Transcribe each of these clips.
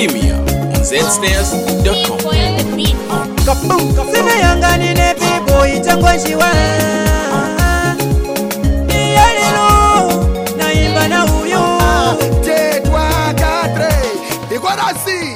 Premier on zstairs.com. Sina yanga nine pipo itangwa shiwa Iyalilo naimba na huyo Tetwa katre Ikwarazi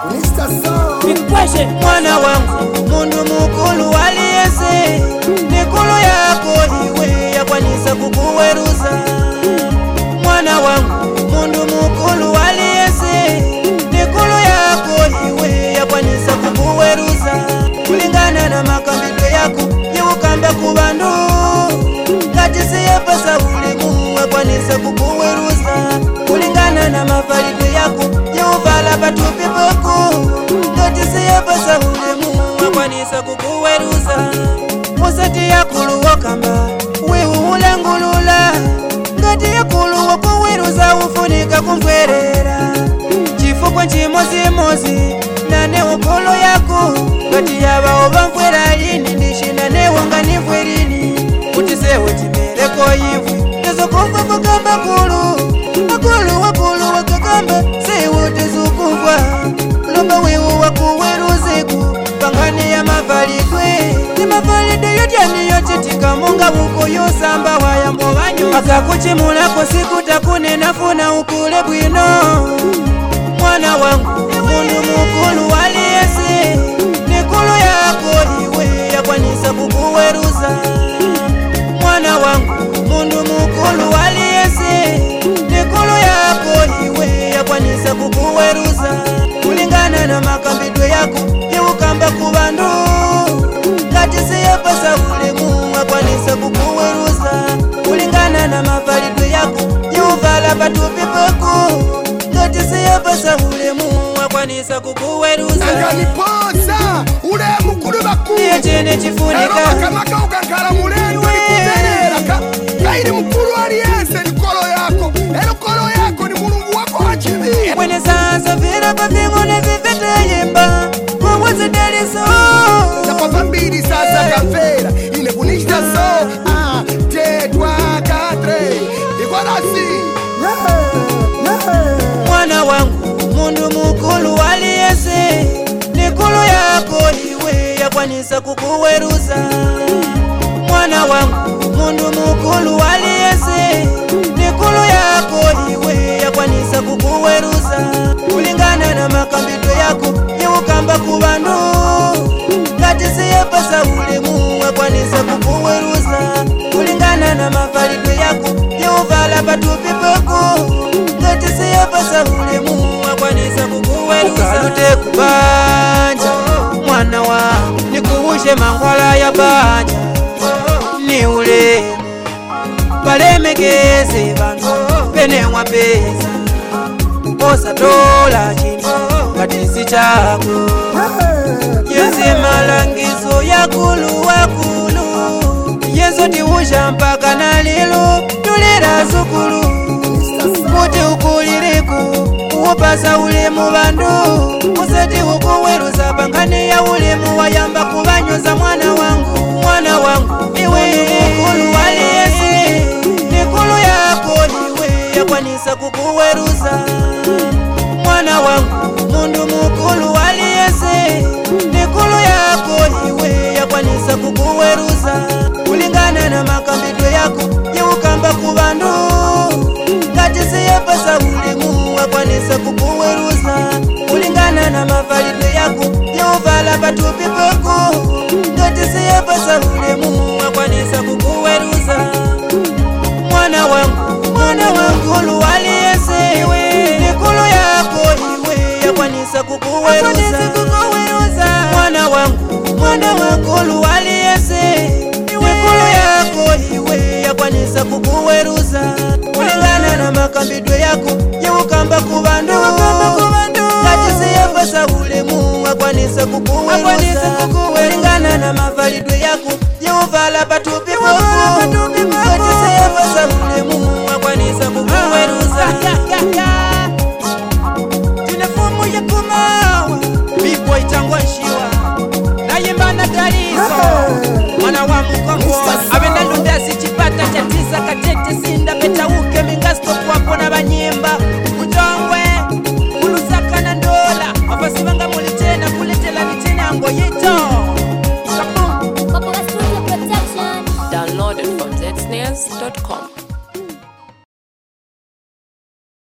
Mwana wangu mundu mukulu waliyese Nikulu yako iwe yakwanisa kukuweruza Mwana wangu mundu mukulu waliyese Nikulu yako iwe yakwanisa kukuweruza Kulingana na makambidwe yako Yewukamba kubandu Kati siyepasa ulimu wakwanisa kukuweruza Kulingana na mafalidwe yako Yewuvala patupi poko Kati siyepasa ulimu wakwanisa kukuweruza Musati ya kuluwa kamba Wehu ulangulula Kati ya kuluwa kuweruza Ufunika kumfwerera Chifukwa nchimozi Nane ukolo yako Kati yaba oba mfwera ini Ndishina newanga nifwerini Utisewe timereko yivu Tezo kufa kukamba kulu Akulu wakakamba Sewe tezukufa Lomba wewu wakuweruziku Pangani ya mavalidwe Ni mavalidwe yotyani yochitika Munga wuko yosamba wayambo wanyo Akakuchimulako siku takune nafuna ukule bwino Mwana wangu mundu mukulu waliyese Nikulu yako iwe yakwanisa kukuweruza Mwana wangu mundu mukulu waliyese Nikulu yako iwe yakwanisa kukuweruza Kulingana na makambidwe yako Yewukamba kubandu Kati siyepasa ulimu wakwanisa kukuweruza Kulingana na mafalidwe yako Yewuvala patupi poko Kati siyepasa ulimu wakwanisa kukuweruza Nanganiposa ule mukulu bakulu Niye chene chifunika Ero makamaka ukankara mulendo nikuterera Kairi mukulu aliyese ni kolo yako Ero kolo yako ni mulungu wako wachibi Mwene sasa vira pafingo nevivete yemba Mwaweze deliso Na pavambiri sasa kamfera Ine kunishta so Tetwa katre Ikwarazi Mwana wangu mundu mukulu waliyese Nikulu yako iwe yakwanisa kukuweruza Mwana wangu mundu mukulu waliyese Nikulu yako iwe yakwanisa kukuweruza Kulingana na makambidwe yako Yewukamba kubandu Kati siyepasa ulimu wakwanisa kukuweruza Kulingana na mafalidwe yako Yewuvala patupi poko Kati siyepasa ulimu wakwanisa kukuweruza Ukalute kubanja Mwana wa nikuwushe mangwala ya banja Ni ulemu Balemegeze bano Penewa pesa Osa dola chini Katisi chako Yeze malangizo ya kulu wakulu Yezo tiwusha mpaka na lilo Tulira zukulu Muti ukuliriku Uwopasa ulemu bandu Usati ukuweruza Pangani ya ulemu wayamba kubanyoza mwana wangu Mwana wangu iwe ukulu waliyesi Nikulu yako iwe yakwanisa kukuweruza Mwana wangu mundu mukulu waliyesi Nikulu yako iwe yakwanisa kukuweruza Kulingana na makambidwe yako Yewukamba kubandu Kati siyepasa ulimu wakwanisa kukuweruza Kulingana na mafalidwe yako Yewuvala patupi poko Kati siyepasa ulimu wakwanisa kukuweruza Mwana wangu mukulu waliyese Nikulu yako iwe yakwanisa kukuweruza Mwana wangu mukulu waliyese Nikulu yako iwe yakwanisa kukuweruza Kulingana na makambidwe yako Yewukamba kubandu Kati siyepasa ulimu wakwanisa kukuweruza Kulingana na mafalidwe yako Yewuvala patupi poko Kati siyepasa ulimu wakwanisa kukuweruza Tinefumu ya kumawa Bigwa itangwa nshiwa Nayimba na talizo Mwana wa mkongo Abenda lundasi chipata chatiza Katete sinda petauke mingasto kwa pona banyimba Ujongwe zsnares.com.